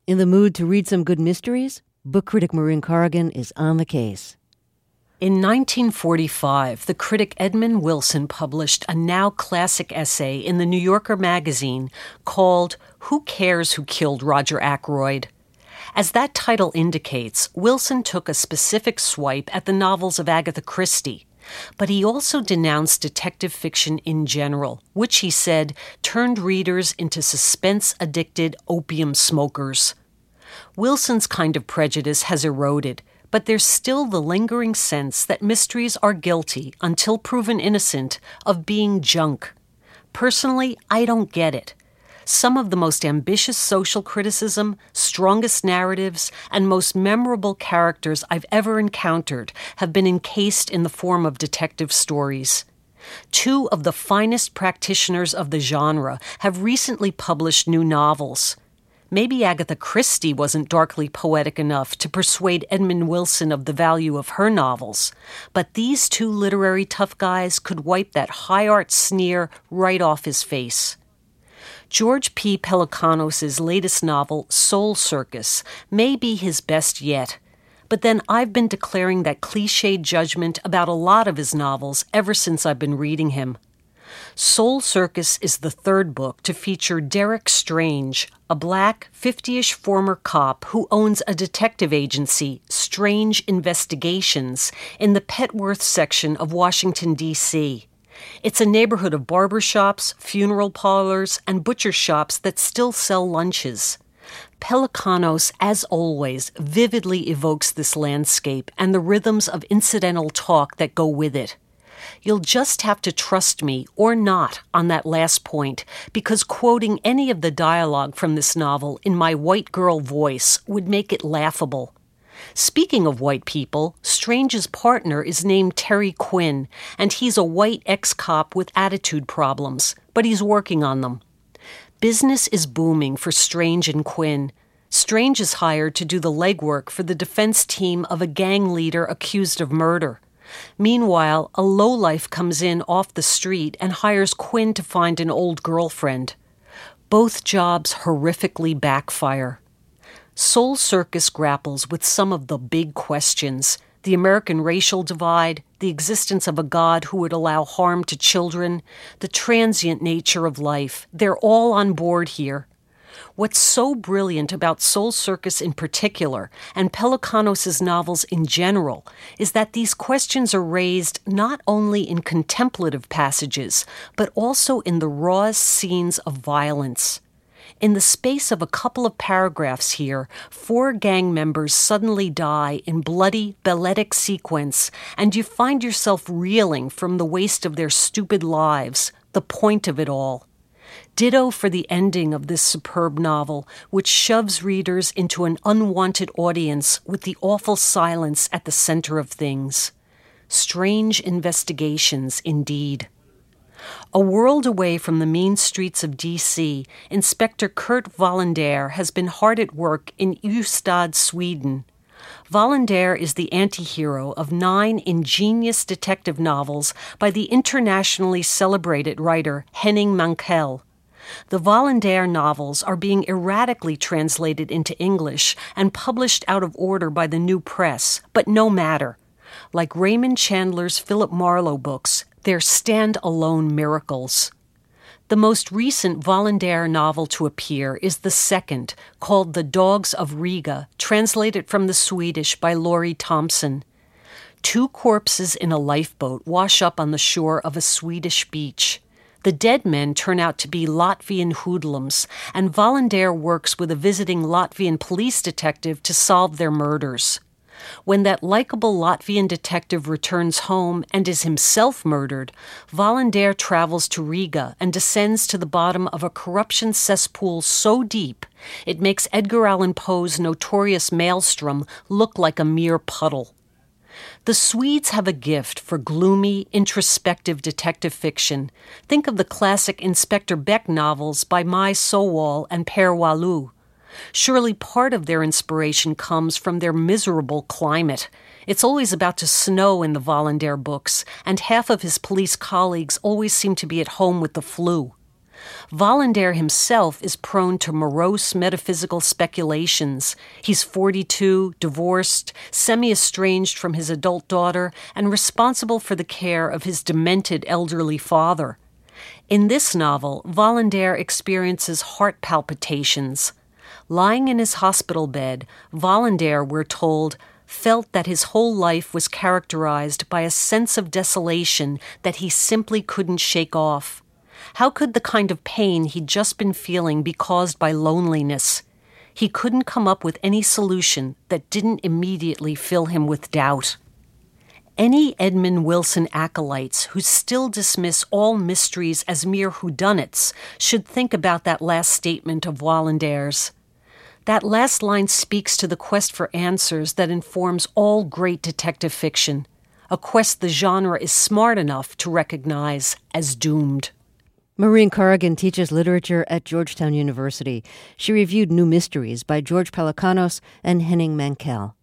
In the mood to read some good mysteries? Book critic Maureen Corrigan is on the case. In 1945, the critic Edmund Wilson published a now classic essay in the New Yorker magazine called Who Cares Who Killed Roger Ackroyd? As that title indicates, Wilson took a specific swipe at the novels of Agatha Christie, but he also denounced detective fiction in general, which he said turned readers into suspense-addicted opium smokers. Wilson's kind of prejudice has eroded, but there's still the lingering sense that mysteries are guilty, until proven innocent, of being junk. Personally, I don't get it. Some of the most ambitious social criticism, strongest narratives, and most memorable characters I've ever encountered have been encased in the form of detective stories. Two of the finest practitioners of the genre have recently published new novels. Maybe Agatha Christie wasn't darkly poetic enough to persuade Edmund Wilson of the value of her novels, but these two literary tough guys could wipe that high art sneer right off his face. George P. Pelecanos' latest novel, Soul Circus, may be his best yet, but then I've been declaring that cliched judgment about a lot of his novels ever since I've been reading him. Soul Circus is the third book to feature Derek Strange, a black, 50-ish former cop who owns a detective agency, Strange Investigations, in the Petworth section of Washington, D.C. It's a neighborhood of barbershops, funeral parlors, and butcher shops that still sell lunches. Pelecanos, as always, vividly evokes this landscape and the rhythms of incidental talk that go with it. You'll just have to trust me, or not, on that last point, because quoting any of the dialogue from this novel in my white girl voice would make it laughable. Speaking of white people, Strange's partner is named Terry Quinn, and he's a white ex-cop with attitude problems, but he's working on them. Business is booming for Strange and Quinn. Strange is hired to do the legwork for the defense team of a gang leader accused of murder. Meanwhile, a lowlife comes in off the street and hires Quinn to find an old girlfriend. Both jobs horrifically backfire. Soul Circus grapples with some of the big questions: the American racial divide, the existence of a God who would allow harm to children, the transient nature of life. They're all on board here. What's so brilliant about Soul Circus in particular, and Pelecanos' novels in general, is that these questions are raised not only in contemplative passages, but also in the rawest scenes of violence. In the space of a couple of paragraphs here, 4 gang members suddenly die in bloody, balletic sequence, and you find yourself reeling from the waste of their stupid lives, the point of it all. Ditto for the ending of this superb novel, which shoves readers into an unwanted audience with the awful silence at the center of things. Strange Investigations, indeed. A world away from the mean streets of D.C., Inspector Kurt Wallander has been hard at work in Ystad, Sweden. Wallander is the anti-hero of 9 ingenious detective novels by the internationally celebrated writer Henning Mankell. The Wallander novels are being erratically translated into English and published out of order by the New Press, but no matter. Like Raymond Chandler's Philip Marlowe books, they're stand-alone miracles. The most recent Wallander novel to appear is the second, called The Dogs of Riga, translated from the Swedish by Laurie Thompson. 2 corpses in a lifeboat wash up on the shore of a Swedish beach. The dead men turn out to be Latvian hoodlums, and Wallander works with a visiting Latvian police detective to solve their murders. When that likable Latvian detective returns home and is himself murdered, Wallander travels to Riga and descends to the bottom of a corruption cesspool so deep it makes Edgar Allan Poe's notorious Maelstrom look like a mere puddle. The Swedes have a gift for gloomy, introspective detective fiction. Think of the classic Inspector Beck novels by Mai Sowal and Per Wahlöö. Surely part of their inspiration comes from their miserable climate. It's always about to snow in the Wallander books, and half of his police colleagues always seem to be at home with the flu. Wallander himself is prone to morose metaphysical speculations. He's 42, divorced, semi-estranged from his adult daughter, and responsible for the care of his demented elderly father. In this novel, Wallander experiences heart palpitations. Lying in his hospital bed, Wallander, we're told, felt that his whole life was characterized by a sense of desolation that he simply couldn't shake off. How could the kind of pain he'd just been feeling be caused by loneliness? He couldn't come up with any solution that didn't immediately fill him with doubt. Any Edmund Wilson acolytes who still dismiss all mysteries as mere whodunits should think about that last statement of Wallander's. That last line speaks to the quest for answers that informs all great detective fiction, a quest the genre is smart enough to recognize as doomed. Maureen Corrigan teaches literature at Georgetown University. She reviewed New Mysteries by George Pelecanos and Henning Mankell.